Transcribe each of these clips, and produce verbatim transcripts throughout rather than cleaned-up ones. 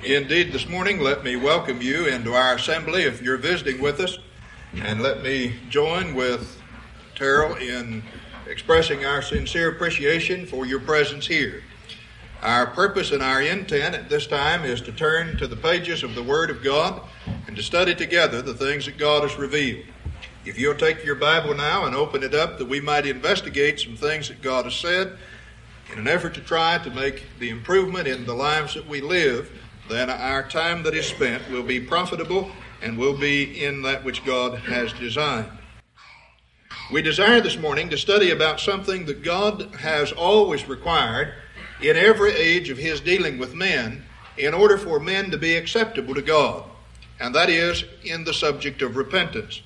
Indeed, this morning, let me welcome you into our assembly if you're visiting with us, and let me join with Terrell in expressing our sincere appreciation for your presence here. Our purpose and our intent at this time is to turn to the pages of the Word of God and to study together the things that God has revealed. If you'll take your Bible now and open it up that we might investigate some things that God has said in an effort to try to make the improvement in the lives that we live, then our time that is spent will be profitable and will be in that which God has designed. We desire this morning to study about something that God has always required in every age of His dealing with men in order for men to be acceptable to God, and that is in the subject of repentance.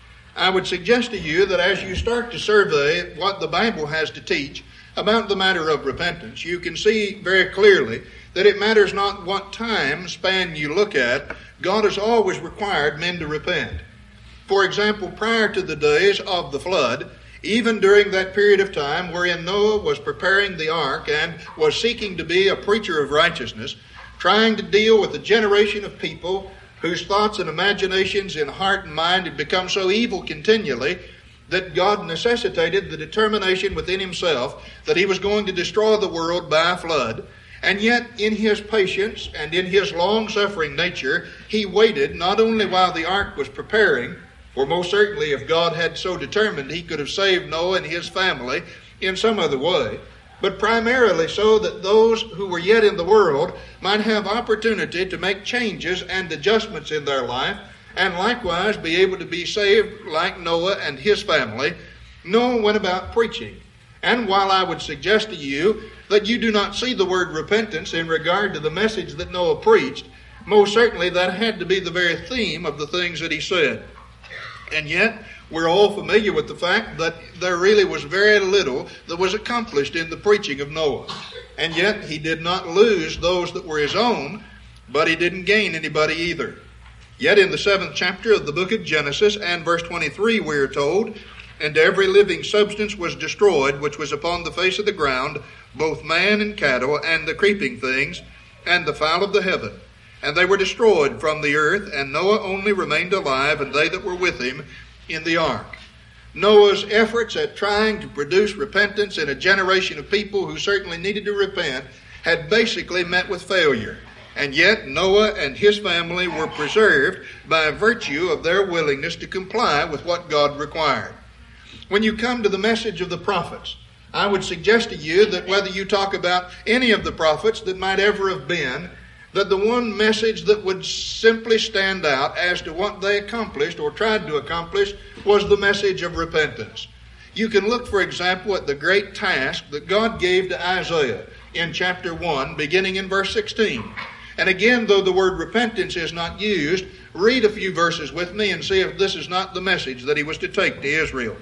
I would suggest to you that as you start to survey what the Bible has to teach about the matter of repentance, you can see very clearly that it matters not what time span you look at, God has always required men to repent. For example, prior to the days of the flood, even during that period of time wherein Noah was preparing the ark and was seeking to be a preacher of righteousness, trying to deal with a generation of people whose thoughts and imaginations in heart and mind had become so evil continually that God necessitated the determination within Himself that He was going to destroy the world by a flood. And yet, in His patience and in His long-suffering nature, He waited not only while the ark was preparing, for most certainly if God had so determined, He could have saved Noah and his family in some other way, but primarily so that those who were yet in the world might have opportunity to make changes and adjustments in their life, and likewise be able to be saved like Noah and his family. Noah went about preaching. And while I would suggest to you that you do not see the word repentance in regard to the message that Noah preached, most certainly that had to be the very theme of the things that he said. And yet, we're all familiar with the fact that there really was very little that was accomplished in the preaching of Noah. And yet, he did not lose those that were his own, but he didn't gain anybody either. Yet in the seventh chapter of the book of Genesis and verse twenty-three, we are told, "And every living substance was destroyed, which was upon the face of the ground, both man and cattle, and the creeping things, and the fowl of the heaven. And they were destroyed from the earth, and Noah only remained alive, and they that were with him in the ark." Noah's efforts at trying to produce repentance in a generation of people who certainly needed to repent had basically met with failure. And yet Noah and his family were preserved by virtue of their willingness to comply with what God required. When you come to the message of the prophets, I would suggest to you that whether you talk about any of the prophets that might ever have been, that the one message that would simply stand out as to what they accomplished or tried to accomplish was the message of repentance. You can look, for example, at the great task that God gave to Isaiah in chapter one, beginning in verse sixteen. And again, though the word repentance is not used, read a few verses with me and see if this is not the message that he was to take to Israel.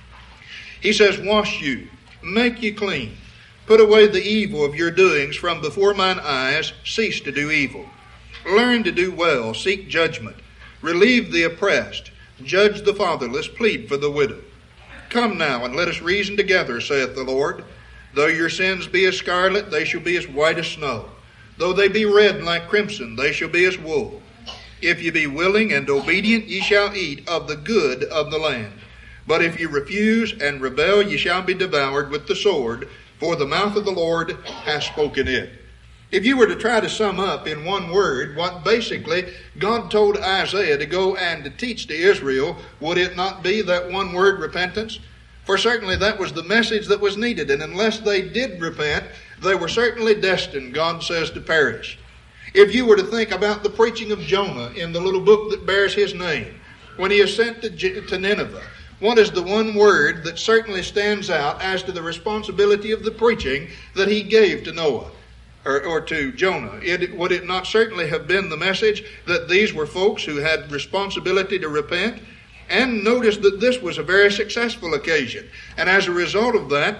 He says, "Wash you, make you clean. Put away the evil of your doings from before mine eyes. Cease to do evil. Learn to do well. Seek judgment. Relieve the oppressed. Judge the fatherless. Plead for the widow. Come now and let us reason together, saith the Lord. Though your sins be as scarlet, they shall be as white as snow. Though they be red like crimson, they shall be as wool. If ye be willing and obedient, ye shall eat of the good of the land. But if ye refuse and rebel, ye shall be devoured with the sword, for the mouth of the Lord hath spoken it." If you were to try to sum up in one word what basically God told Isaiah to go and to teach to Israel, would it not be that one word, repentance? For certainly that was the message that was needed, and unless they did repent, they were certainly destined, God says, to perish. If you were to think about the preaching of Jonah in the little book that bears his name, when he is sent to, to Nineveh, what is the one word that certainly stands out as to the responsibility of the preaching that he gave to Noah or, or to Jonah? It, would it not certainly have been the message that these were folks who had responsibility to repent? And notice that this was a very successful occasion. And as a result of that,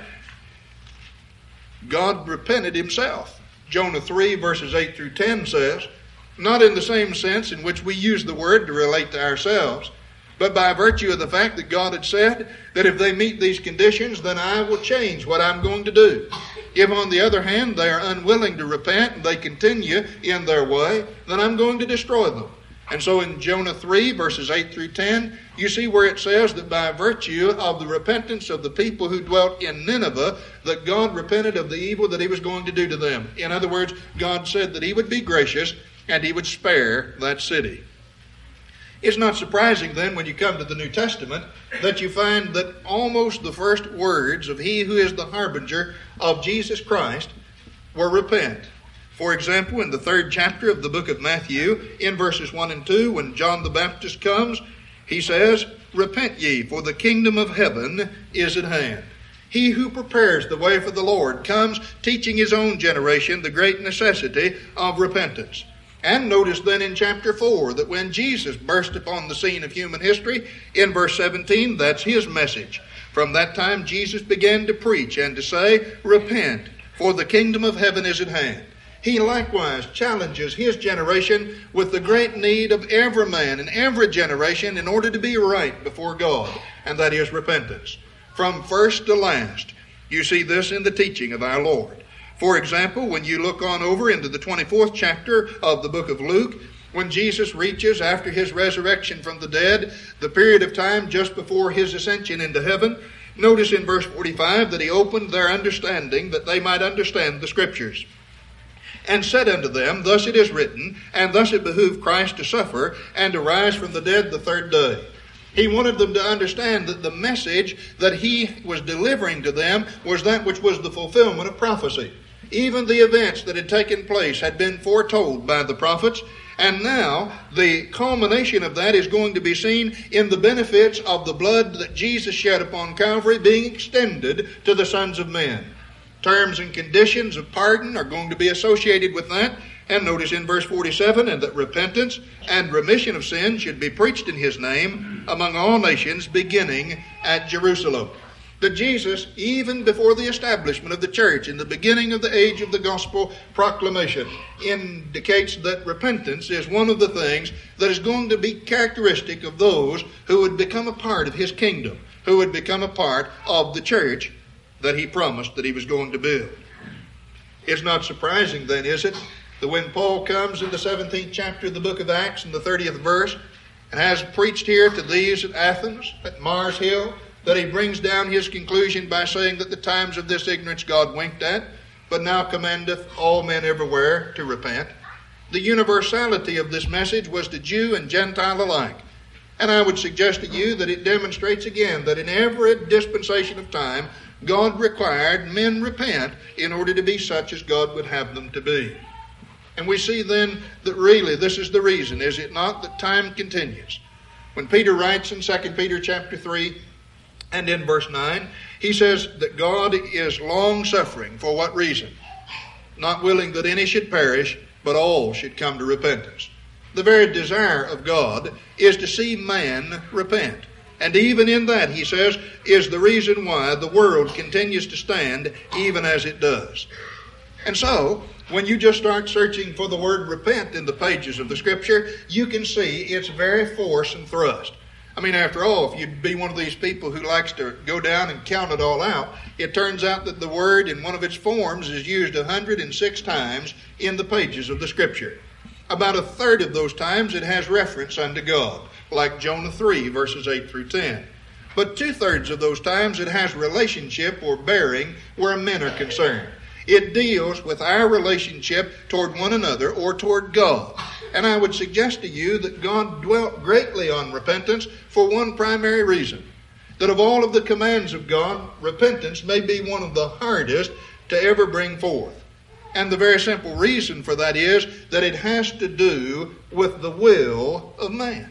God repented himself. Jonah three verses eight through ten says, not in the same sense in which we use the word to relate to ourselves, but by virtue of the fact that God had said that if they meet these conditions, then I will change what I'm going to do. If, on the other hand, they are unwilling to repent and they continue in their way, then I'm going to destroy them. And so in Jonah three, verses eight through ten, you see where it says that by virtue of the repentance of the people who dwelt in Nineveh, that God repented of the evil that he was going to do to them. In other words, God said that he would be gracious and he would spare that city. It's not surprising then when you come to the New Testament that you find that almost the first words of he who is the harbinger of Jesus Christ were repent. For example, in the third chapter of the book of Matthew, in verses one and two, when John the Baptist comes, he says, "Repent ye, for the kingdom of heaven is at hand." He who prepares the way for the Lord comes teaching his own generation the great necessity of repentance. And notice then in chapter four that when Jesus burst upon the scene of human history, in verse seventeen, that's his message. From that time Jesus began to preach and to say, "Repent, for the kingdom of heaven is at hand." He likewise challenges his generation with the great need of every man in every generation in order to be right before God, and that is repentance. From first to last, you see this in the teaching of our Lord. For example, when you look on over into the twenty-fourth chapter of the book of Luke, when Jesus reaches after his resurrection from the dead, the period of time just before his ascension into heaven, notice in verse forty-five that he opened their understanding that they might understand the Scriptures. And said unto them, "Thus it is written, and thus it behooved Christ to suffer, and to rise from the dead the third day." He wanted them to understand that the message that he was delivering to them was that which was the fulfillment of prophecy. Even the events that had taken place had been foretold by the prophets, and now the culmination of that is going to be seen in the benefits of the blood that Jesus shed upon Calvary being extended to the sons of men. Terms and conditions of pardon are going to be associated with that. And notice in verse forty-seven, "And that repentance and remission of sin should be preached in his name among all nations, beginning at Jerusalem." That Jesus, even before the establishment of the church, in the beginning of the age of the gospel proclamation, indicates that repentance is one of the things that is going to be characteristic of those who would become a part of his kingdom, who would become a part of the church that he promised that he was going to build. It's not surprising then, is it, that when Paul comes in the seventeenth chapter of the book of Acts in the thirtieth verse and has preached here to these at Athens, at Mars Hill, that he brings down his conclusion by saying that the times of this ignorance God winked at, but now commandeth all men everywhere to repent. The universality of this message was to Jew and Gentile alike. And I would suggest to you that it demonstrates again that in every dispensation of time, God required men repent in order to be such as God would have them to be. And we see then that really this is the reason, is it not, that time continues. When Peter writes in Second Peter chapter three and in verse nine, he says that God is long-suffering. For what reason? Not willing that any should perish, but all should come to repentance. The very desire of God is to see man repent. And even in that, he says, is the reason why the world continues to stand even as it does. And so, when you just start searching for the word repent in the pages of the Scripture, you can see its very force and thrust. I mean, after all, if you'd be one of these people who likes to go down and count it all out, it turns out that the word in one of its forms is used one hundred six times in the pages of the Scripture. About a third of those times it has reference unto God, like Jonah three, verses eight through ten. But two-thirds of those times it has relationship or bearing where men are concerned. It deals with our relationship toward one another or toward God. And I would suggest to you that God dwelt greatly on repentance for one primary reason. That of all of the commands of God, repentance may be one of the hardest to ever bring forth. And the very simple reason for that is that it has to do with the will of man.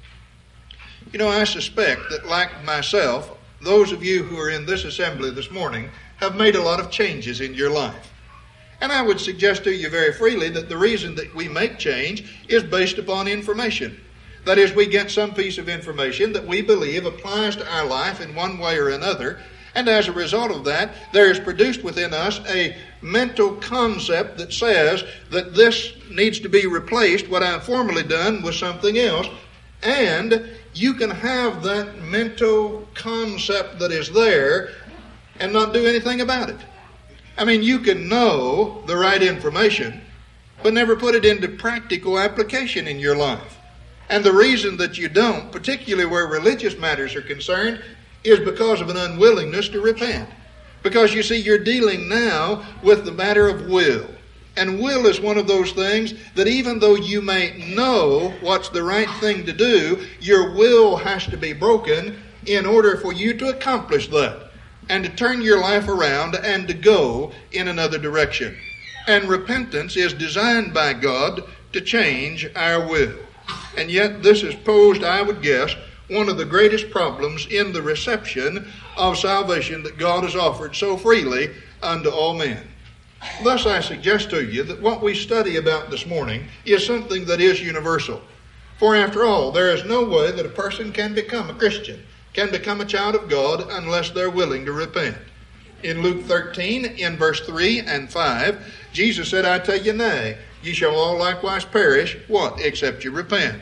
You know, I suspect that, like myself, those of you who are in this assembly this morning have made a lot of changes in your life. And I would suggest to you very freely that the reason that we make change is based upon information. That is, we get some piece of information that we believe applies to our life in one way or another, and as a result of that, there is produced within us a mental concept that says that this needs to be replaced, what I've formerly done, with something else, and you can have that mental concept that is there and not do anything about it. I mean, you can know the right information, but never put it into practical application in your life. And the reason that you don't, particularly where religious matters are concerned, is because of an unwillingness to repent. Because you see, you're dealing now with the matter of will. And will is one of those things that even though you may know what's the right thing to do, your will has to be broken in order for you to accomplish that and to turn your life around and to go in another direction. And repentance is designed by God to change our will. And yet this has posed, I would guess, one of the greatest problems in the reception of salvation that God has offered so freely unto all men. Thus I suggest to you that what we study about this morning is something that is universal. For after all, there is no way that a person can become a Christian, can become a child of God, unless they're willing to repent. In Luke thirteen, in verse three and five, Jesus said, I tell you nay, ye shall all likewise perish, what? Except you repent.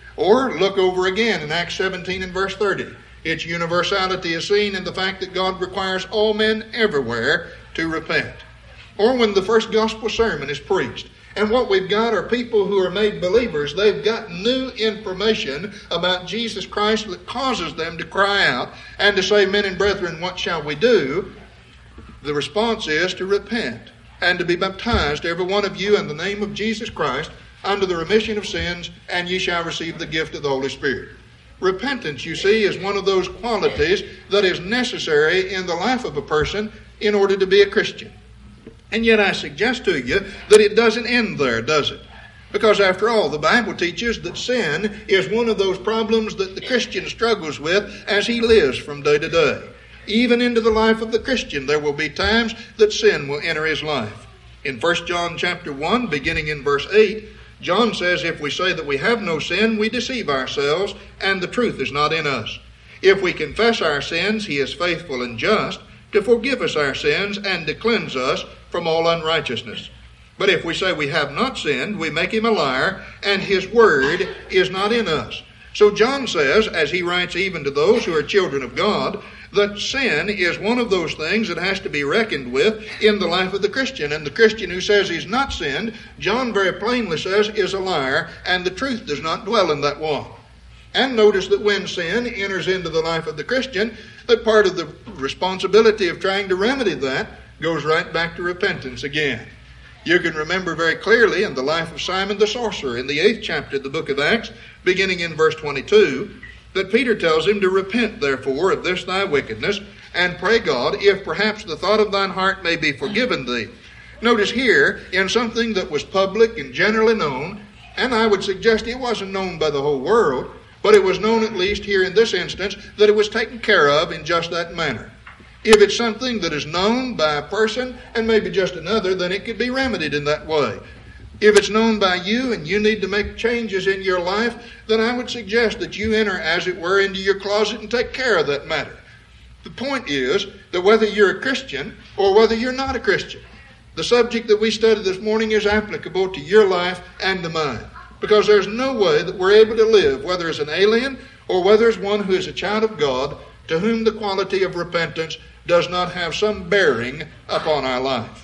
Or look over again in Acts seventeen and verse thirty. Its universality is seen in the fact that God requires all men everywhere to repent. Or when the first gospel sermon is preached. And what we've got are people who are made believers. They've got new information about Jesus Christ that causes them to cry out and to say, men and brethren, what shall we do? The response is to repent and to be baptized, every one of you, in the name of Jesus Christ, unto the remission of sins, and ye shall receive the gift of the Holy Spirit. Repentance, you see, is one of those qualities that is necessary in the life of a person in order to be a Christian. And yet I suggest to you that it doesn't end there, does it? Because after all, the Bible teaches that sin is one of those problems that the Christian struggles with as he lives from day to day. Even into the life of the Christian, there will be times that sin will enter his life. In First John chapter one, beginning in verse eight, John says, if we say that we have no sin, we deceive ourselves, and the truth is not in us. If we confess our sins, he is faithful and just to forgive us our sins and to cleanse us from all unrighteousness. But if we say we have not sinned, we make him a liar, and his word is not in us. So John says, as he writes even to those who are children of God, that sin is one of those things that has to be reckoned with in the life of the Christian. And the Christian who says he's not sinned, John very plainly says, is a liar, and the truth does not dwell in that one. And notice that when sin enters into the life of the Christian, that part of the responsibility of trying to remedy that goes right back to repentance again. You can remember very clearly in the life of Simon the sorcerer in the eighth chapter of the book of Acts, beginning in verse twenty-two, that Peter tells him to repent therefore of this thy wickedness, and pray God, if perhaps the thought of thine heart may be forgiven thee. Notice here, in something that was public and generally known, and I would suggest it wasn't known by the whole world, but it was known at least here in this instance that it was taken care of in just that manner. If it's something that is known by a person and maybe just another, then it could be remedied in that way. If it's known by you and you need to make changes in your life, then I would suggest that you enter, as it were, into your closet and take care of that matter. The point is that whether you're a Christian or whether you're not a Christian, the subject that we studied this morning is applicable to your life and to mine. Because there's no way that we're able to live, whether as an alien or whether as one who is a child of God, to whom the quality of repentance does not have some bearing upon our life.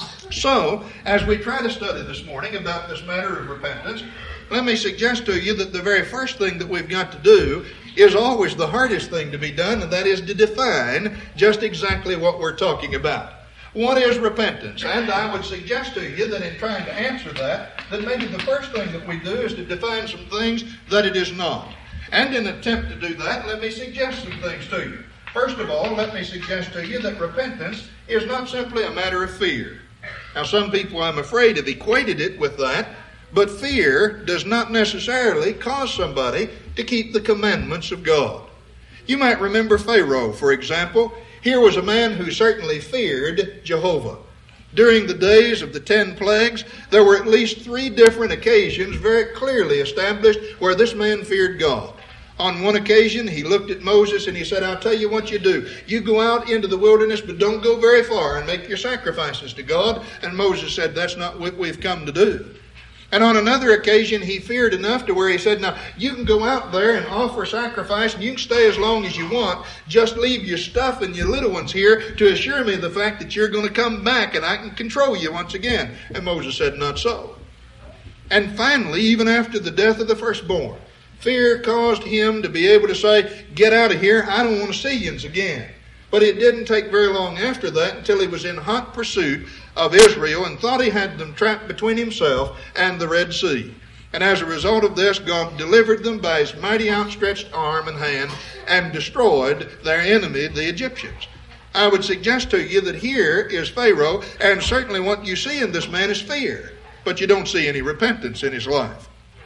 So, as we try to study this morning about this matter of repentance, let me suggest to you that the very first thing that we've got to do is always the hardest thing to be done, and that is to define just exactly what we're talking about. What is repentance? And I would suggest to you that in trying to answer that, that maybe the first thing that we do is to define some things that it is not. And in an attempt to do that, let me suggest some things to you. First of all, let me suggest to you that repentance is not simply a matter of fear. Now, some people, I'm afraid, have equated it with that, but fear does not necessarily cause somebody to keep the commandments of God. You might remember Pharaoh, for example. Here was a man who certainly feared Jehovah. During the days of the ten plagues, there were at least three different occasions very clearly established where this man feared God. On one occasion, he looked at Moses and he said, I'll tell you what you do. You go out into the wilderness, but don't go very far and make your sacrifices to God. And Moses said, that's not what we've come to do. And on another occasion, he feared enough to where he said, now, you can go out there and offer sacrifice, and you can stay as long as you want. Just leave your stuff and your little ones here to assure me of the fact that you're going to come back and I can control you once again. And Moses said, not so. And finally, even after the death of the firstborn, fear caused him to be able to say, get out of here, I don't want to see you again. But it didn't take very long after that until he was in hot pursuit of Israel and thought he had them trapped between himself and the Red Sea. And as a result of this, God delivered them by his mighty outstretched arm and hand and destroyed their enemy, the Egyptians. I would suggest to you that here is Pharaoh, and certainly what you see in this man is fear, but you don't see any repentance in his life.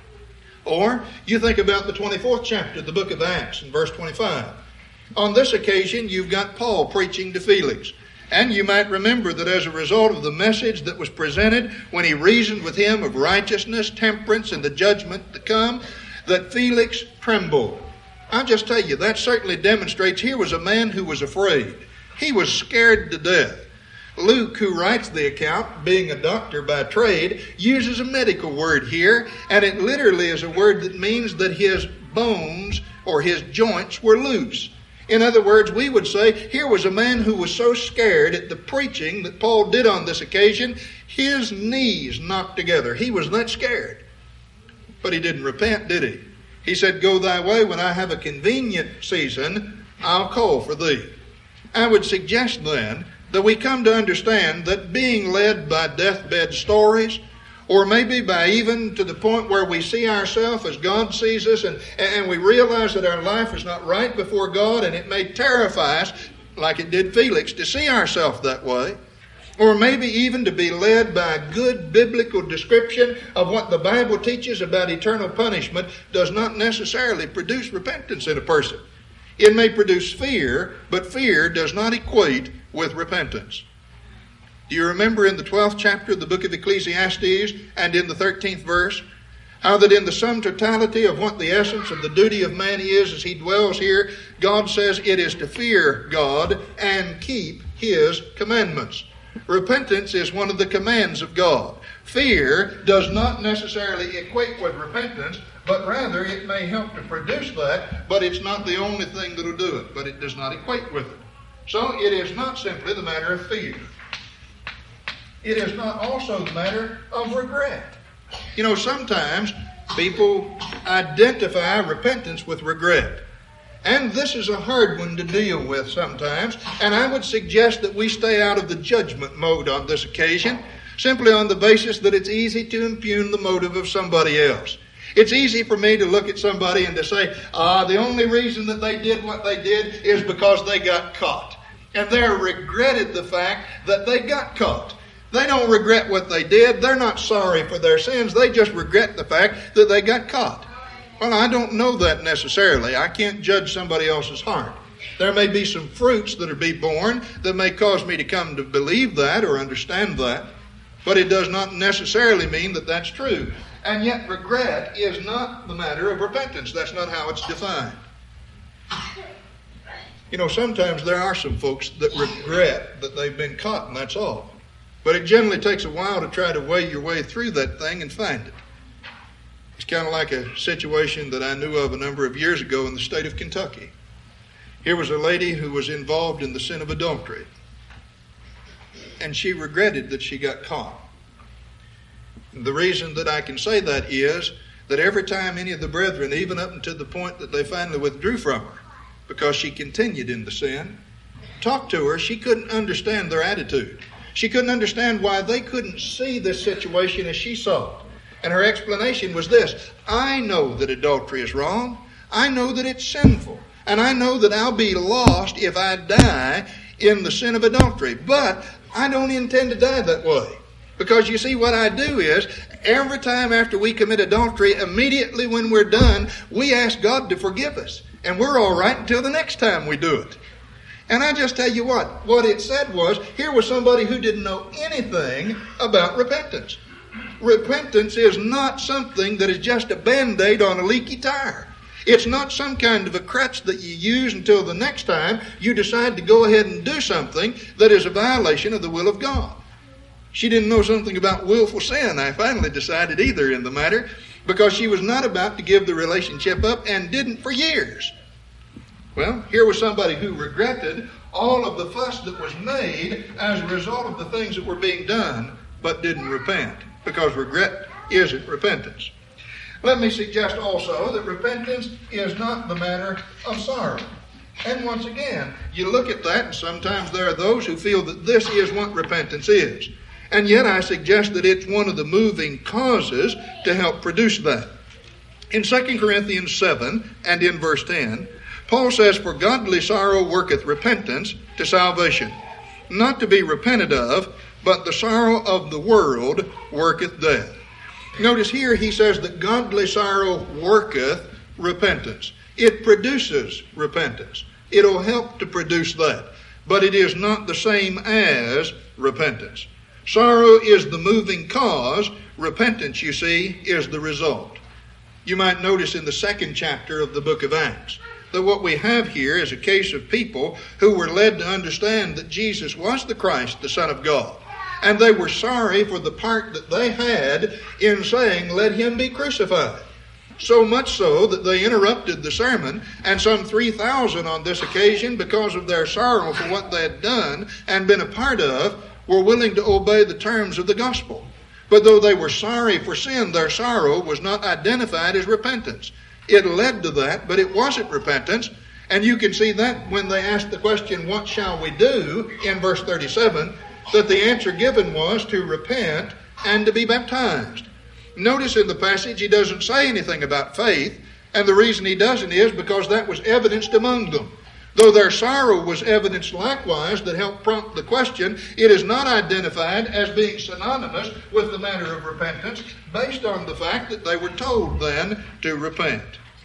Or you think about the twenty-fourth chapter of the book of Acts in verse twenty-five. On this occasion, you've got Paul preaching to Felix. And you might remember that as a result of the message that was presented when he reasoned with him of righteousness, temperance, and the judgment to come, that Felix trembled. I'll just tell you, that certainly demonstrates here was a man who was afraid. He was scared to death. Luke, who writes the account, being a doctor by trade, uses a medical word here, and it literally is a word that means that his bones or his joints were loose. In other words, we would say here was a man who was so scared at the preaching that Paul did on this occasion, his knees knocked together. He was that scared. But he didn't repent, did he? He said, go thy way, when I have a convenient season, I'll call for thee. I would suggest then that we come to understand that being led by deathbed stories, or maybe by even to the point where we see ourselves as God sees us, and, and we realize that our life is not right before God, and it may terrify us, like it did Felix, to see ourselves that way. Or maybe even to be led by a good biblical description of what the Bible teaches about eternal punishment does not necessarily produce repentance in a person. It may produce fear, but fear does not equate with repentance. Do you remember in the twelfth chapter of the book of Ecclesiastes and in the thirteenth verse, how that in the sum totality of what the essence of the duty of man is as he dwells here, God says it is to fear God and keep his commandments. Repentance is one of the commands of God. Fear does not necessarily equate with repentance, but rather it may help to produce that, but it's not the only thing that will do it, but it does not equate with it. So it is not simply the matter of fear. It is not also the matter of regret. You know, sometimes people identify repentance with regret. And this is a hard one to deal with sometimes. And I would suggest that we stay out of the judgment mode on this occasion, simply on the basis that it's easy to impugn the motive of somebody else. It's easy for me to look at somebody and to say, ah, the only reason that they did what they did is because they got caught. And they regretted the fact that they got caught. They don't regret what they did. They're not sorry for their sins. They just regret the fact that they got caught. Well, I don't know that necessarily. I can't judge somebody else's heart. There may be some fruits that are be born that may cause me to come to believe that or understand that, but it does not necessarily mean that that's true. And yet regret is not the matter of repentance. That's not how it's defined. You know, sometimes there are some folks that regret that they've been caught, and that's all. But it generally takes a while to try to weigh your way through that thing and find it. It's kind of like a situation that I knew of a number of years ago in the state of Kentucky. Here was a lady who was involved in the sin of adultery. And she regretted that she got caught. The reason that I can say that is that every time any of the brethren, even up until the point that they finally withdrew from her, because she continued in the sin, talked to her, she couldn't understand their attitude. She couldn't understand why they couldn't see this situation as she saw it. And her explanation was this: I know that adultery is wrong. I know that it's sinful. And I know that I'll be lost if I die in the sin of adultery. But I don't intend to die that way. Because you see, what I do is, every time after we commit adultery, immediately when we're done, we ask God to forgive us. And we're all right until the next time we do it. And I just tell you what, what it said was, here was somebody who didn't know anything about repentance. Repentance is not something that is just a Band-Aid on a leaky tire. It's not some kind of a crutch that you use until the next time you decide to go ahead and do something that is a violation of the will of God. She didn't know something about willful sin, I finally decided, either in the matter, because she was not about to give the relationship up and didn't for years. Well, here was somebody who regretted all of the fuss that was made as a result of the things that were being done, but didn't repent, because regret isn't repentance. Let me suggest also that repentance is not the matter of sorrow. And once again, you look at that, and sometimes there are those who feel that this is what repentance is. And yet I suggest that it's one of the moving causes to help produce that. In Second Corinthians seven and in verse ten, Paul says, "For godly sorrow worketh repentance to salvation, not to be repented of, but the sorrow of the world worketh death." Notice here he says that godly sorrow worketh repentance. It produces repentance. It'll help to produce that. But it is not the same as repentance. Sorrow is the moving cause. Repentance, you see, is the result. You might notice in the second chapter of the book of Acts that what we have here is a case of people who were led to understand that Jesus was the Christ, the Son of God. And they were sorry for the part that they had in saying, "Let him be crucified." So much so that they interrupted the sermon, and some three thousand on this occasion, because of their sorrow for what they had done and been a part of, were willing to obey the terms of the gospel. But though they were sorry for sin, their sorrow was not identified as repentance. It led to that, but it wasn't repentance. And you can see that when they asked the question, "What shall we do?" in verse thirty-seven, that the answer given was to repent and to be baptized. Notice in the passage he doesn't say anything about faith, and the reason he doesn't is because that was evidenced among them. Though their sorrow was evidenced likewise that helped prompt the question, it is not identified as being synonymous with the matter of repentance based on the fact that they were told then to repent.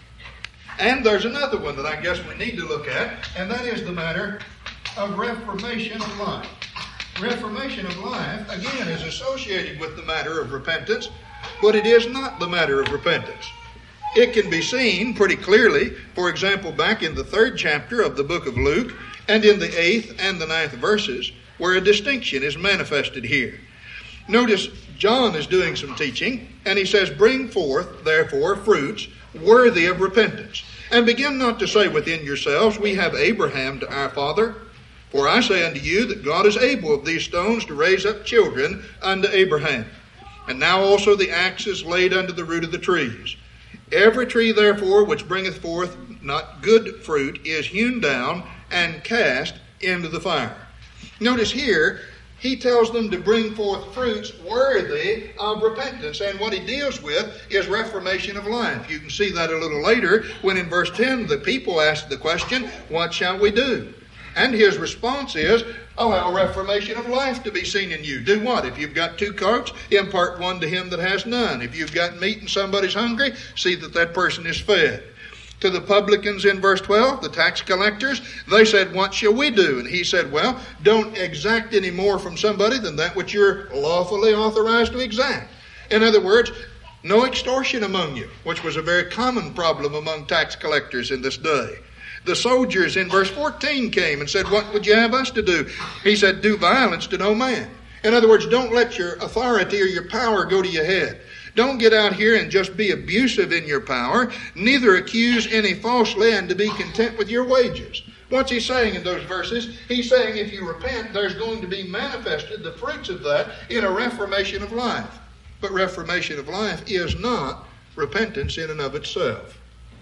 And there's another one that I guess we need to look at, and that is the matter of reformation of life. Reformation of life, again, is associated with the matter of repentance, but it is not the matter of repentance. It can be seen pretty clearly, for example, back in the third chapter of the book of Luke, and in the eighth and the ninth verses, where a distinction is manifested here. Notice John is doing some teaching, and he says, "Bring forth, therefore, fruits worthy of repentance, and begin not to say within yourselves, We have Abraham to our father. For I say unto you that God is able of these stones to raise up children unto Abraham. And now also the axe is laid unto the root of the trees. Every tree, therefore, which bringeth forth not good fruit is hewn down and cast into the fire." Notice here, he tells them to bring forth fruits worthy of repentance. And what he deals with is reformation of life. You can see that a little later when in verse ten the people ask the question, "What shall we do?" And his response is, "Allow reformation of life to be seen in you." Do what? If you've got two coats, impart one to him that has none. If you've got meat and somebody's hungry, see that that person is fed. To the publicans in verse twelve, the tax collectors, they said, "What shall we do?" And he said, "Well, don't exact any more from somebody than that which you're lawfully authorized to exact." In other words, no extortion among you, which was a very common problem among tax collectors in this day. The soldiers in verse fourteen came and said, "What would you have us to do?" He said, "Do violence to no man." In other words, don't let your authority or your power go to your head. Don't get out here and just be abusive in your power, neither accuse any falsely, and to be content with your wages. What's he saying in those verses? He's saying if you repent, there's going to be manifested the fruits of that in a reformation of life. But reformation of life is not repentance in and of itself.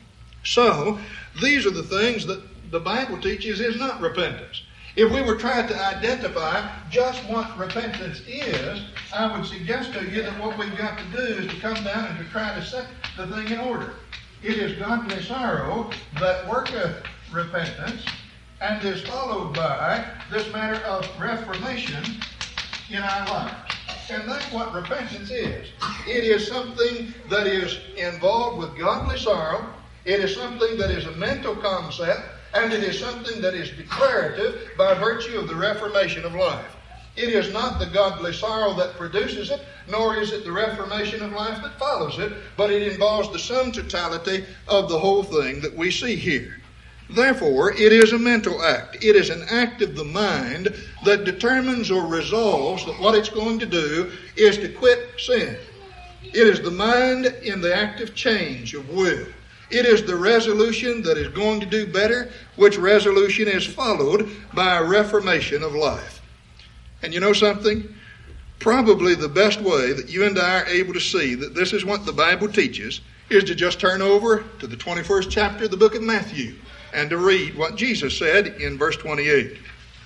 So, these are the things that the Bible teaches is not repentance. If we were trying to identify just what repentance is, I would suggest to you that what we've got to do is to come down and to try to set the thing in order. It is godly sorrow that worketh repentance, and is followed by this matter of reformation in our lives. And that's what repentance is. It is something that is involved with godly sorrow. It is something that is a mental concept, and it is something that is declarative by virtue of the reformation of life. It is not the godly sorrow that produces it, nor is it the reformation of life that follows it, but it involves the sum totality of the whole thing that we see here. Therefore, it is a mental act. It is an act of the mind that determines or resolves that what it's going to do is to quit sin. It is the mind in the act of change of will. It is the resolution that is going to do better, which resolution is followed by a reformation of life. And you know something? Probably the best way that you and I are able to see that this is what the Bible teaches is to just turn over to the twenty-first chapter of the book of Matthew and to read what Jesus said in verse twenty-eight.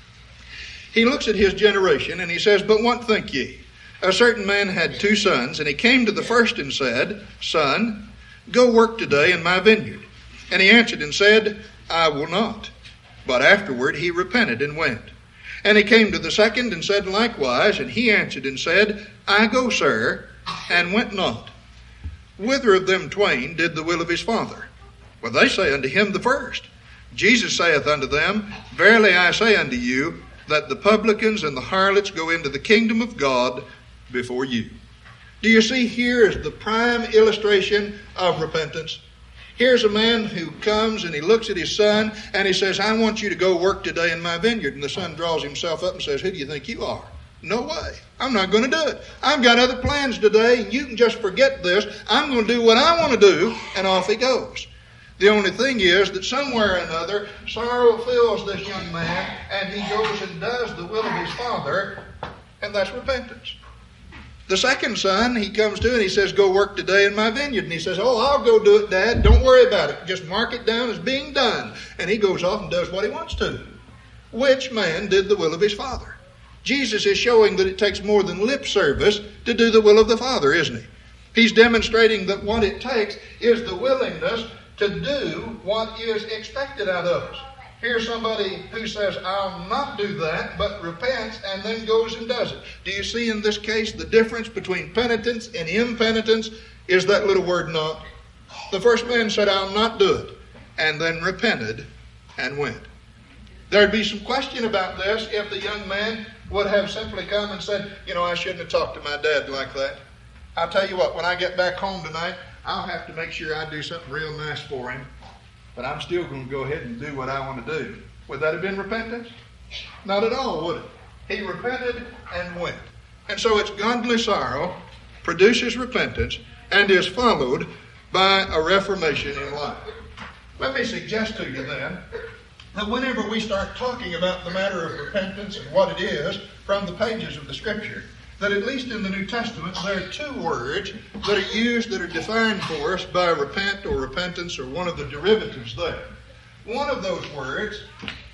He looks at his generation and he says, "But what think ye? A certain man had two sons, and he came to the first and said, Son, go work today in my vineyard. And he answered and said, I will not. But afterward he repented and went. And he came to the second and said likewise, and he answered and said, I go, sir, and went not. Whither of them twain did the will of his father? Well, they say unto him the first. Jesus saith unto them, Verily I say unto you, that the publicans and the harlots go into the kingdom of God before you." Do you see, here is the prime illustration of repentance? Here's a man who comes and he looks at his son and he says, I want you to go work today in my vineyard. And the son draws himself up and says, Who do you think you are? No way. I'm not going to do it. I've got other plans today and you can just forget this. I'm going to do what I want to do. And off he goes. The only thing is that somewhere or another, sorrow fills this young man and he goes and does the will of his father, and that's repentance. The second son, he comes to and he says, Go work today in my vineyard. And he says, Oh, I'll go do it, Dad. Don't worry about it. Just mark it down as being done. And he goes off and does what he wants to. Which man did the will of his father? Jesus is showing that it takes more than lip service to do the will of the Father, isn't he? He's demonstrating that what it takes is the willingness to do what is expected out of us. Here's somebody who says, I'll not do that, but repents and then goes and does it. Do you see in this case the difference between penitence and impenitence is that little word not? The first man said, I'll not do it, and then repented and went. There'd be some question about this if the young man would have simply come and said, you know, I shouldn't have talked to my dad like that. I'll tell you what, when I get back home tonight, I'll have to make sure I do something real nice for him. But I'm still going to go ahead and do what I want to do. Would that have been repentance? Not at all, would it? He repented and went. And so it's godly sorrow produces repentance and is followed by a reformation in life. Let me suggest to you then that whenever we start talking about the matter of repentance and what it is from the pages of the Scripture, that at least in the New Testament there are two words that are used that are defined for us by repent or repentance or one of the derivatives there. One of those words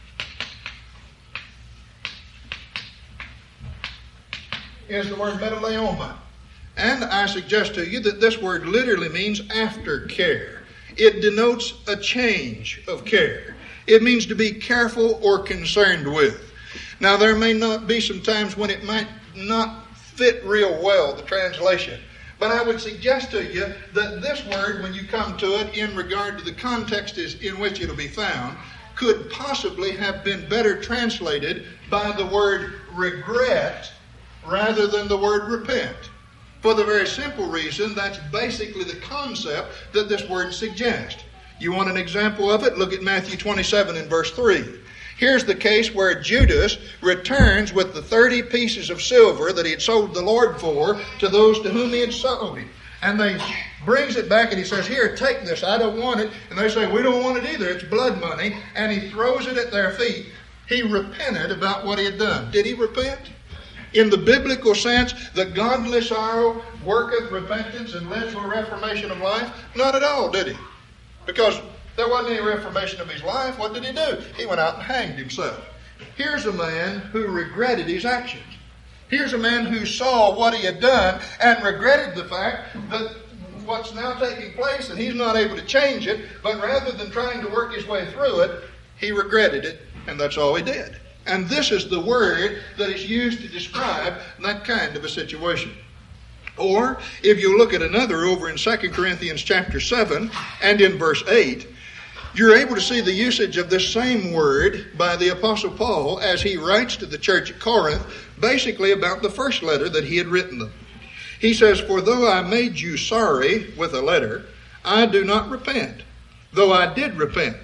is the word metaleoma. And I suggest to you that this word literally means aftercare. It denotes a change of care. It means to be careful or concerned with. Now there may not be some times when it might not fit real well, the translation. But I would suggest to you that this word, when you come to it in regard to the context in which it'll be found, could possibly have been better translated by the word regret rather than the word repent. For the very simple reason that's basically the concept that this word suggests. You want an example of it? Look at Matthew twenty-seven and verse three. Here's the case where Judas returns with the thirty pieces of silver that he had sold the Lord for to those to whom he had sold him. And they brings it back and he says, Here, take this, I don't want it. And they say, We don't want it either, it's blood money. And he throws it at their feet. He repented about what he had done. Did he repent? In the biblical sense, the godly sorrow worketh repentance and led to a reformation of life? Not at all, did he? Because there wasn't any reformation of his life. What did he do? He went out and hanged himself. Here's a man who regretted his actions. Here's a man who saw what he had done and regretted the fact that what's now taking place and he's not able to change it, but rather than trying to work his way through it, he regretted it, and that's all he did. And this is the word that is used to describe that kind of a situation. Or, if you look at another over in Second Corinthians chapter seven and in verse eight, you're able to see the usage of this same word by the Apostle Paul as he writes to the church at Corinth, basically about the first letter that he had written them. He says, For though I made you sorry with a letter, I do not repent, though I did repent.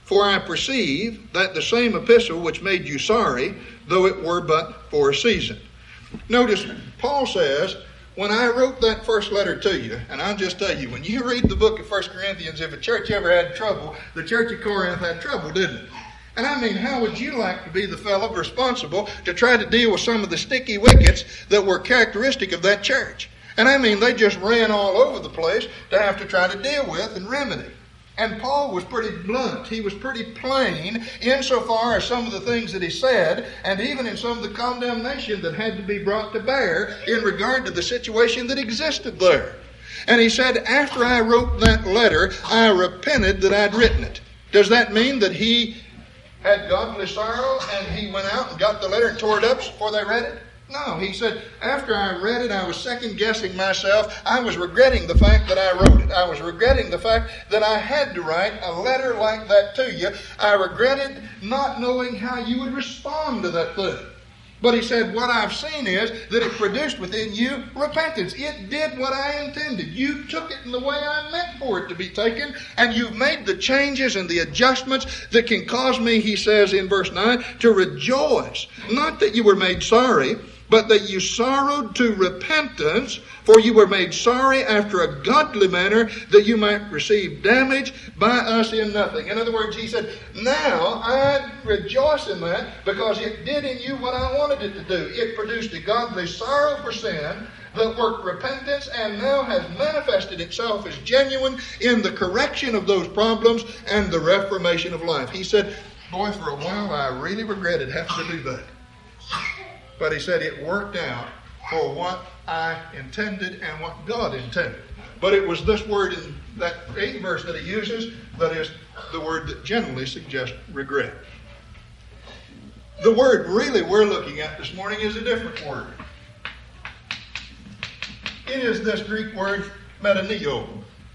For I perceive that the same epistle which made you sorry, though it were but for a season. Notice, Paul says, when I wrote that first letter to you, and I'll just tell you, when you read the book of First Corinthians, if a church ever had trouble, the church of Corinth had trouble, didn't it? And I mean, how would you like to be the fellow responsible to try to deal with some of the sticky wickets that were characteristic of that church? And I mean, they just ran all over the place to have to try to deal with and remedy. And Paul was pretty blunt. He was pretty plain insofar as some of the things that he said, and even in some of the condemnation that had to be brought to bear in regard to the situation that existed there. And he said, after I wrote that letter, I repented that I'd written it. Does that mean that he had godly sorrow and he went out and got the letter and tore it up before they read it? No, he said, after I read it, I was second-guessing myself. I was regretting the fact that I wrote it. I was regretting the fact that I had to write a letter like that to you. I regretted not knowing how you would respond to that thing. But he said, what I've seen is that it produced within you repentance. It did what I intended. You took it in the way I meant for it to be taken, and you've made the changes and the adjustments that can cause me, he says in verse nine, to rejoice. Not that you were made sorry, but that you sorrowed to repentance, for you were made sorry after a godly manner, that you might receive damage by us in nothing. In other words, he said, now I rejoice in that because it did in you what I wanted it to do. It produced a godly sorrow for sin that worked repentance and now has manifested itself as genuine in the correction of those problems and the reformation of life. He said, boy, for a while I really regretted having to do that. But he said it worked out for what I intended and what God intended. But it was this word in that eighth verse that he uses that is the word that generally suggests regret. The word really we're looking at this morning is a different word. It is this Greek word metaneo.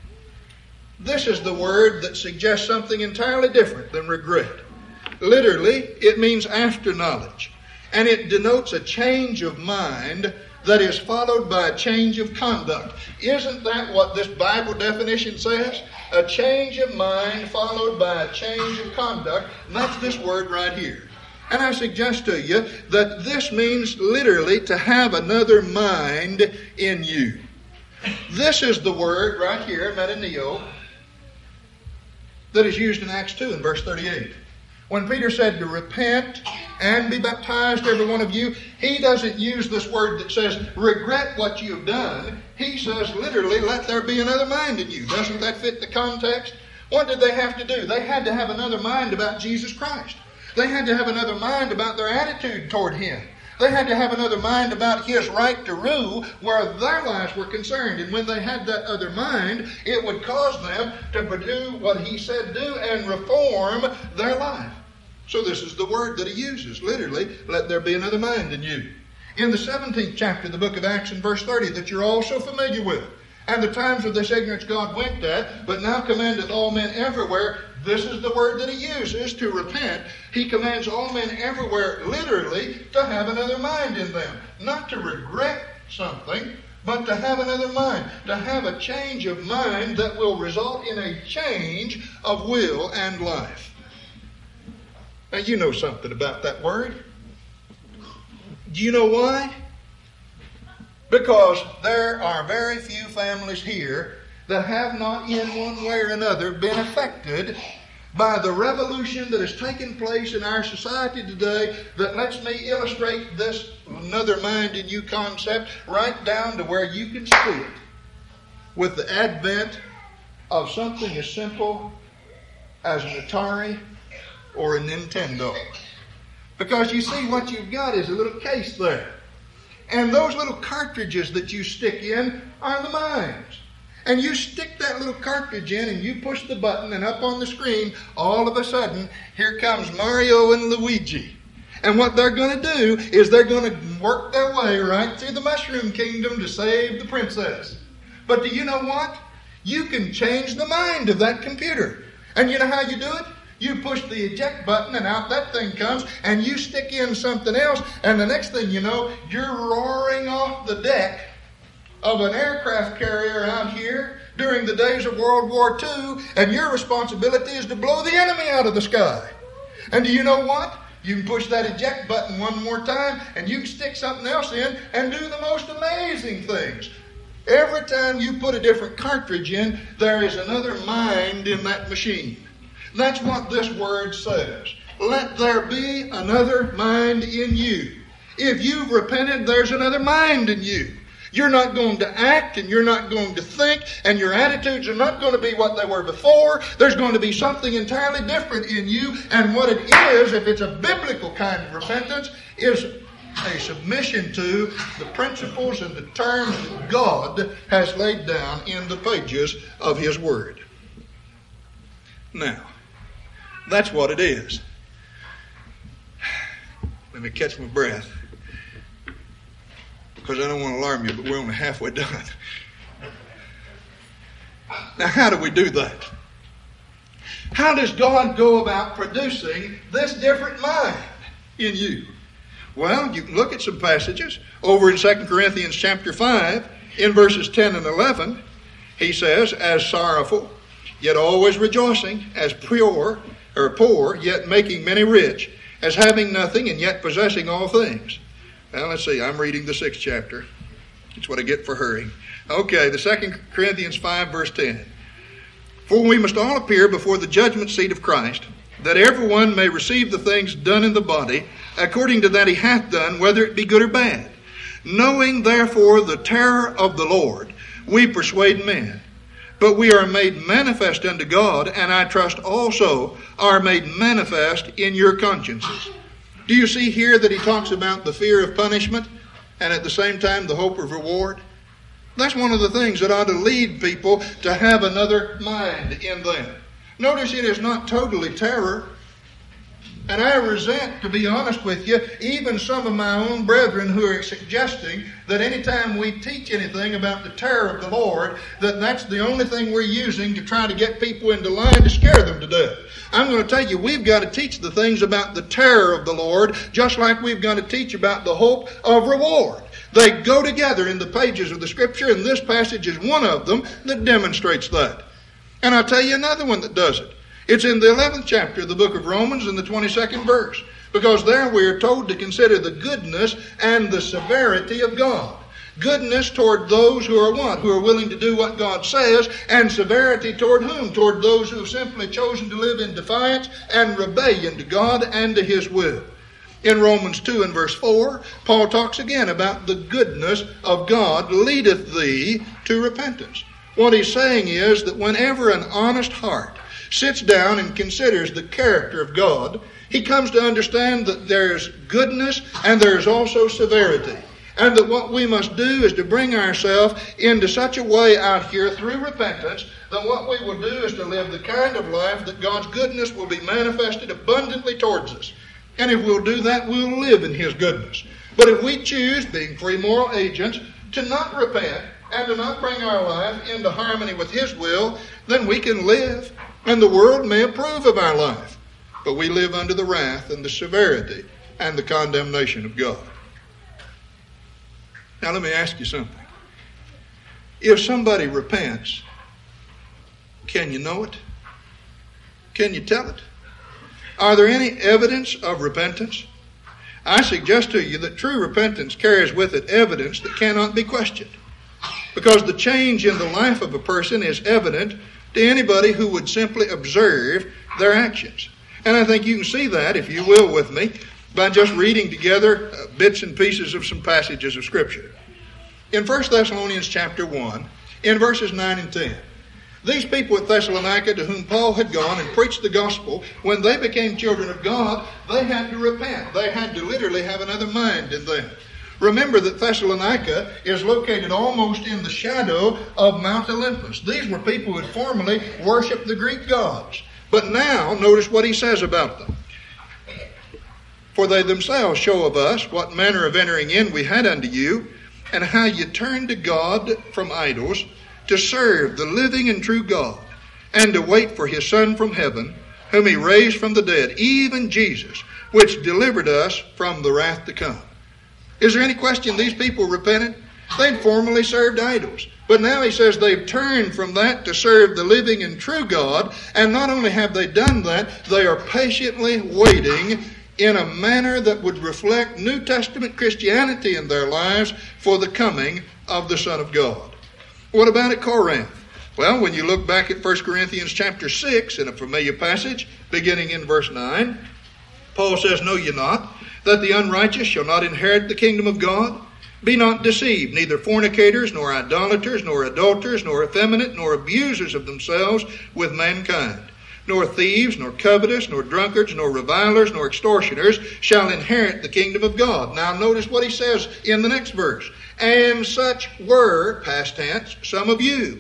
This is the word that suggests something entirely different than regret. Literally, it means after knowledge. And it denotes a change of mind that is followed by a change of conduct. Isn't that what this Bible definition says? A change of mind followed by a change of conduct. And that's this word right here. And I suggest to you that this means literally to have another mind in you. This is the word right here, metaneo, that is used in Acts two in verse thirty-eight. When Peter said to repent and be baptized, every one of you, he doesn't use this word that says regret what you've done. He says literally, let there be another mind in you. Doesn't that fit the context? What did they have to do? They had to have another mind about Jesus Christ. They had to have another mind about their attitude toward Him. They had to have another mind about His right to rule where their lives were concerned. And when they had that other mind, it would cause them to do what He said do and reform their life. So this is the word that He uses. Literally, let there be another mind in you. In the seventeenth chapter of the book of Acts in verse thirty that you're all so familiar with. And the times of this ignorance God winked at, but now commandeth all men everywhere. This is the word that He uses to repent. He commands all men everywhere, literally, to have another mind in them. Not to regret something, but to have another mind. To have a change of mind that will result in a change of will and life. Now, you know something about that word. Do you know why? Because there are very few families here that have not in one way or another been affected by the revolution that has taken place in our society today that lets me illustrate this another mind in you concept right down to where you can see it with the advent of something as simple as an Atari or a Nintendo. Because you see, what you've got is a little case there. And those little cartridges that you stick in are the minds. And you stick that little cartridge in and you push the button, and up on the screen, all of a sudden, here comes Mario and Luigi. And what they're going to do is they're going to work their way right through the Mushroom Kingdom to save the princess. But do you know what? You can change the mind of that computer. And you know how you do it? You push the eject button and out that thing comes, and you stick in something else, and the next thing you know, you're roaring off the deck of an aircraft carrier out here during the days of World War Two, and your responsibility is to blow the enemy out of the sky. And do you know what? You can push that eject button one more time, and you can stick something else in and do the most amazing things. Every time you put a different cartridge in, there is another mind in that machine. That's what this word says. Let there be another mind in you. If you've repented, there's another mind in you. You're not going to act, and you're not going to think, and your attitudes are not going to be what they were before. There's going to be something entirely different in you. And what it is, if it's a biblical kind of repentance, is a submission to the principles and the terms that God has laid down in the pages of His Word. Now, that's what it is. Let me catch my breath, because I don't want to alarm you, but we're only halfway done. Now, how do we do that? How does God go about producing this different mind in you? Well, you can look at some passages. Over in Second Corinthians chapter five, in verses ten and eleven, he says, as sorrowful, yet always rejoicing, as pure, or poor, yet making many rich, as having nothing and yet possessing all things. Well, let's see, I'm reading the sixth chapter. That's what I get for hurrying. Okay, the Second Corinthians five, verse ten. For we must all appear before the judgment seat of Christ, that everyone may receive the things done in the body, according to that he hath done, whether it be good or bad. Knowing therefore the terror of the Lord, we persuade men. But we are made manifest unto God, and I trust also are made manifest in your consciences. Do you see here that he talks about the fear of punishment, and at the same time the hope of reward? That's one of the things that ought to lead people to have another mind in them. Notice it is not totally terror. And I resent, to be honest with you, even some of my own brethren who are suggesting that anytime we teach anything about the terror of the Lord, that that's the only thing we're using to try to get people into line to scare them to death. I'm going to tell you, we've got to teach the things about the terror of the Lord, just like we've got to teach about the hope of reward. They go together in the pages of the Scripture, and this passage is one of them that demonstrates that. And I'll tell you another one that does it. It's in the eleventh chapter of the book of Romans in the twenty-second verse. Because there we are told to consider the goodness and the severity of God. Goodness toward those who are what? Who are willing to do what God says. And severity toward whom? Toward those who have simply chosen to live in defiance and rebellion to God and to His will. In Romans two and verse four, Paul talks again about the goodness of God leadeth thee to repentance. What he's saying is that whenever an honest heart sits down and considers the character of God, he comes to understand that there's goodness and there's also severity. And that what we must do is to bring ourselves into such a way out here through repentance that what we will do is to live the kind of life that God's goodness will be manifested abundantly towards us. And if we'll do that, we'll live in His goodness. But if we choose, being free moral agents, to not repent and to not bring our life into harmony with His will, then we can live, and the world may approve of our life. But we live under the wrath and the severity and the condemnation of God. Now let me ask you something. If somebody repents, can you know it? Can you tell it? Are there any evidence of repentance? I suggest to you that true repentance carries with it evidence that cannot be questioned. Because the change in the life of a person is evident to anybody who would simply observe their actions. And I think you can see that, if you will with me, by just reading together uh, bits and pieces of some passages of Scripture. In First Thessalonians chapter one, in verses nine and ten, these people at Thessalonica to whom Paul had gone and preached the gospel, when they became children of God, they had to repent. They had to literally have another mind in them. Remember that Thessalonica is located almost in the shadow of Mount Olympus. These were people who had formerly worshipped the Greek gods. But now, notice what he says about them. For they themselves show of us what manner of entering in we had unto you, and how you turned to God from idols, to serve the living and true God, and to wait for His Son from heaven, whom He raised from the dead, even Jesus, which delivered us from the wrath to come. Is there any question these people repented? They'd formerly served idols. But now he says they've turned from that to serve the living and true God. And not only have they done that, they are patiently waiting in a manner that would reflect New Testament Christianity in their lives for the coming of the Son of God. What about at Corinth? Well, when you look back at First Corinthians chapter six, in a familiar passage, beginning in verse nine, Paul says, "Know ye not that the unrighteous shall not inherit the kingdom of God? Be not deceived, neither fornicators, nor idolaters, nor adulterers, nor effeminate, nor abusers of themselves with mankind, nor thieves, nor covetous, nor drunkards, nor revilers, nor extortioners shall inherit the kingdom of God." Now notice what he says in the next verse. "And such were," past tense, "some of you.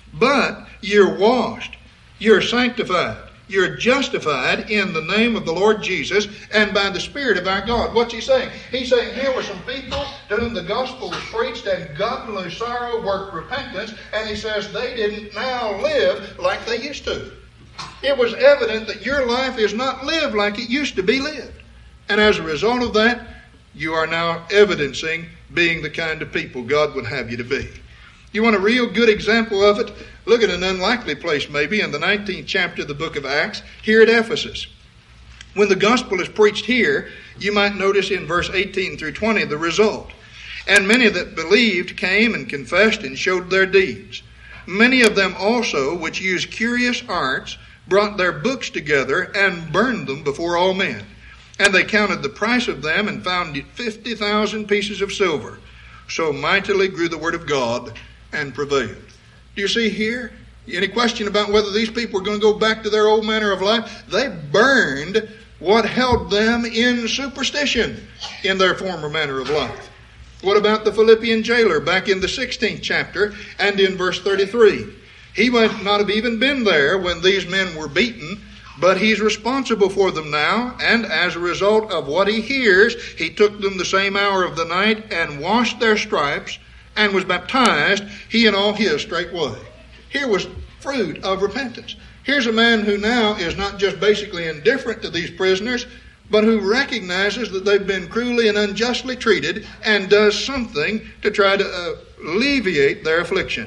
But you're washed, you're sanctified, you're justified in the name of the Lord Jesus and by the Spirit of our God." What's he saying? He's saying here were some people to whom the gospel was preached and godly sorrow worked repentance, and he says they didn't now live like they used to. It was evident that your life is not lived like it used to be lived. And as a result of that, you are now evidencing being the kind of people God would have you to be. You want a real good example of it? Look at an unlikely place maybe in the nineteenth chapter of the book of Acts, here at Ephesus. When the gospel is preached here, you might notice in verse eighteen through twenty the result. "And many that believed came and confessed and showed their deeds. Many of them also, which used curious arts, brought their books together and burned them before all men. And they counted the price of them and found fifty thousand pieces of silver. So mightily grew the word of God and prevailed." Do you see here? Any question about whether these people were going to go back to their old manner of life? They burned what held them in superstition in their former manner of life. What about the Philippian jailer back in the sixteenth chapter and in verse thirty-three? He might not have even been there when these men were beaten, but he's responsible for them now, and as a result of what he hears, he took them the same hour of the night and washed their stripes and was baptized, he and all his straightway. Here was fruit of repentance. Here's a man who now is not just basically indifferent to these prisoners, but who recognizes that they've been cruelly and unjustly treated and does something to try to uh, alleviate their affliction.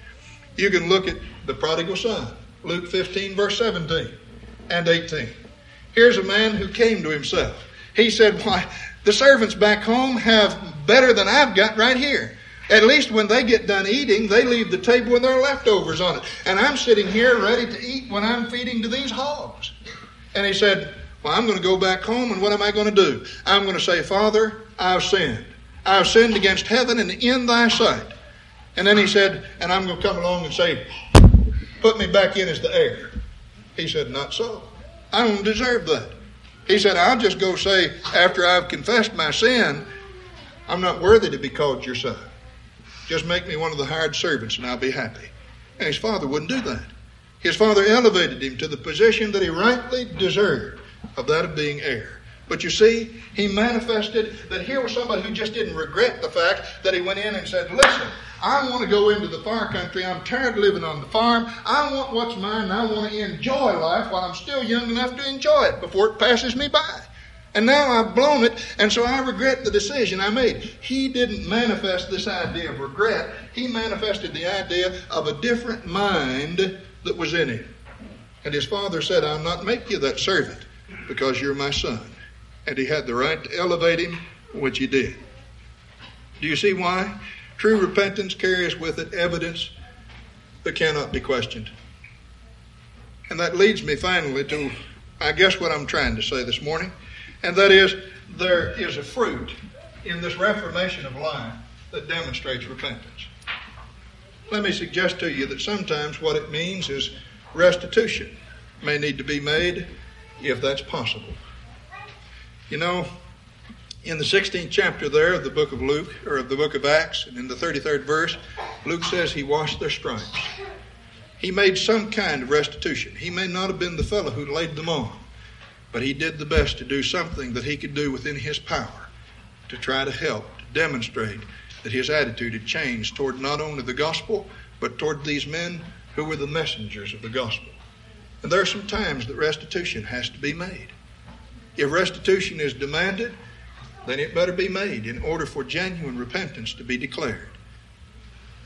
You can look at the prodigal son, Luke fifteen, verse seventeen and eighteen. Here's a man who came to himself. He said, "Why, the servants back home have better than I've got right here. At least when they get done eating, they leave the table with their leftovers on it. And I'm sitting here ready to eat when I'm feeding to these hogs." And he said, "Well, I'm going to go back home, and what am I going to do? I'm going to say, 'Father, I've sinned. I've sinned against heaven and in thy sight.' And then he said, and I'm going to come along and say, 'Put me back in as the heir.' He said, 'Not so. I don't deserve that.' He said, 'I'll just go say, after I've confessed my sin, I'm not worthy to be called your son. Just make me one of the hired servants and I'll be happy.' And his father wouldn't do that. His father elevated him to the position that he rightly deserved, of that of being heir. But you see, he manifested that here was somebody who just didn't regret the fact that he went in and said, 'Listen, I want to go into the far country. I'm tired of living on the farm. I want what's mine, and I want to enjoy life while I'm still young enough to enjoy it before it passes me by. And now I've blown it, and so I regret the decision I made.'" He didn't manifest this idea of regret. He manifested the idea of a different mind that was in him. And his father said, "I'll not make you that servant because you're my son." And he had the right to elevate him, which he did. Do you see why? True repentance carries with it evidence that cannot be questioned. And that leads me finally to, I guess, what I'm trying to say this morning. And that is, there is a fruit in this reformation of life that demonstrates repentance. Let me suggest to you that sometimes what it means is restitution may need to be made if that's possible. You know, in the sixteenth chapter there of the book of Luke, or of the book of Acts, and in the thirty-third verse, Luke says he washed their stripes. He made some kind of restitution. He may not have been the fellow who laid them on, but he did the best to do something that he could do within his power to try to help, to demonstrate that his attitude had changed toward not only the gospel, but toward these men who were the messengers of the gospel. And there are some times that restitution has to be made. If restitution is demanded, then it better be made in order for genuine repentance to be declared.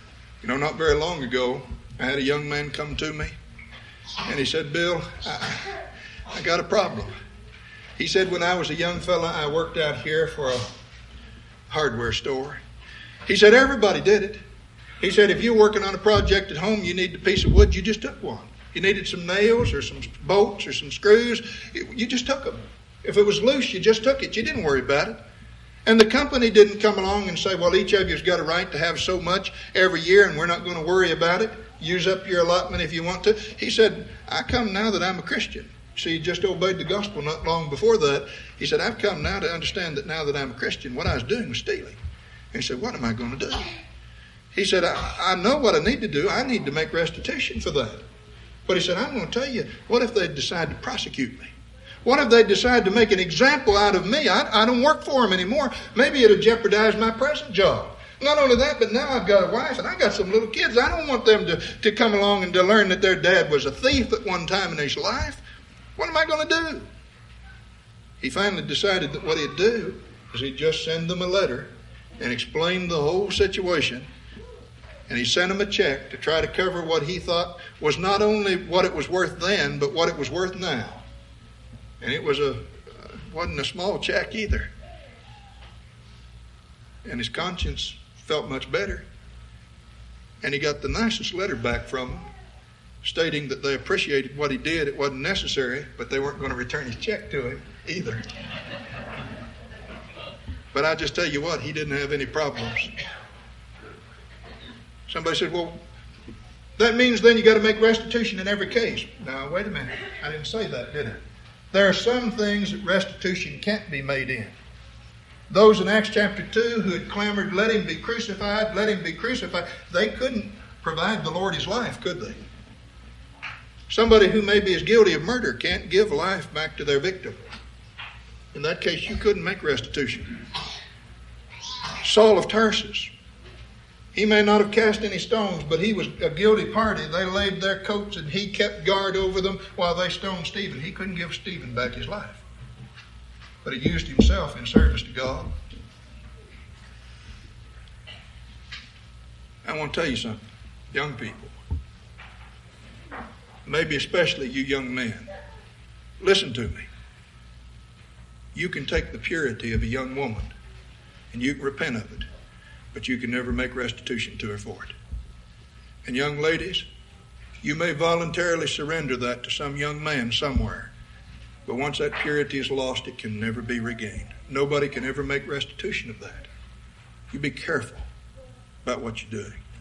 You know, not very long ago, I had a young man come to me, and he said, Bill, I, I got a problem. He said, when I was a young fella, I worked out here for a hardware store. He said, everybody did it. He said, if you're working on a project at home, you need a piece of wood, you just took one. You needed some nails or some bolts or some screws, you just took them. If it was loose, you just took it. You didn't worry about it. And the company didn't come along and say, well, each of you's got a right to have so much every year and we're not going to worry about it. Use up your allotment if you want to. He said, I come now that I'm a Christian. See, he just obeyed the gospel not long before that. He said, I've come now to understand that now that I'm a Christian, what I was doing was stealing. And he said, what am I going to do? He said, I, I know what I need to do. I need to make restitution for that. But he said, I'm going to tell you, what if they decide to prosecute me? What if they decide to make an example out of me? I, I don't work for them anymore. Maybe it'll jeopardize my present job. Not only that, but now I've got a wife and I got some little kids. I don't want them to, to come along and to learn that their dad was a thief at one time in his life. What am I going to do? He finally decided that what he'd do is he'd just send them a letter and explain the whole situation. And he sent them a check to try to cover what he thought was not only what it was worth then, but what it was worth now. And it was a, wasn't a small check either. And his conscience felt much better. And he got the nicest letter back from them, stating that they appreciated what he did. It wasn't necessary, but they weren't going to return his check to him either. But I just tell you what, he didn't have any problems. Somebody said, well, that means then you got to make restitution in every case. Now, wait a minute. I didn't say that, did I? There are some things that restitution can't be made in. Those in Acts chapter two who had clamored, let him be crucified, let him be crucified, they couldn't provide the Lord his life, could they? Somebody who maybe is guilty of murder can't give life back to their victim. In that case, you couldn't make restitution. Saul of Tarsus, he may not have cast any stones, but he was a guilty party. They laid their coats and he kept guard over them while they stoned Stephen. He couldn't give Stephen back his life. But he used himself in service to God. I want to tell you something, young people. Maybe especially you young men. Listen to me. You can take the purity of a young woman and you can repent of it, but you can never make restitution to her for it. And young ladies, you may voluntarily surrender that to some young man somewhere, but once that purity is lost, it can never be regained. Nobody can ever make restitution of that. You be careful about what you're doing.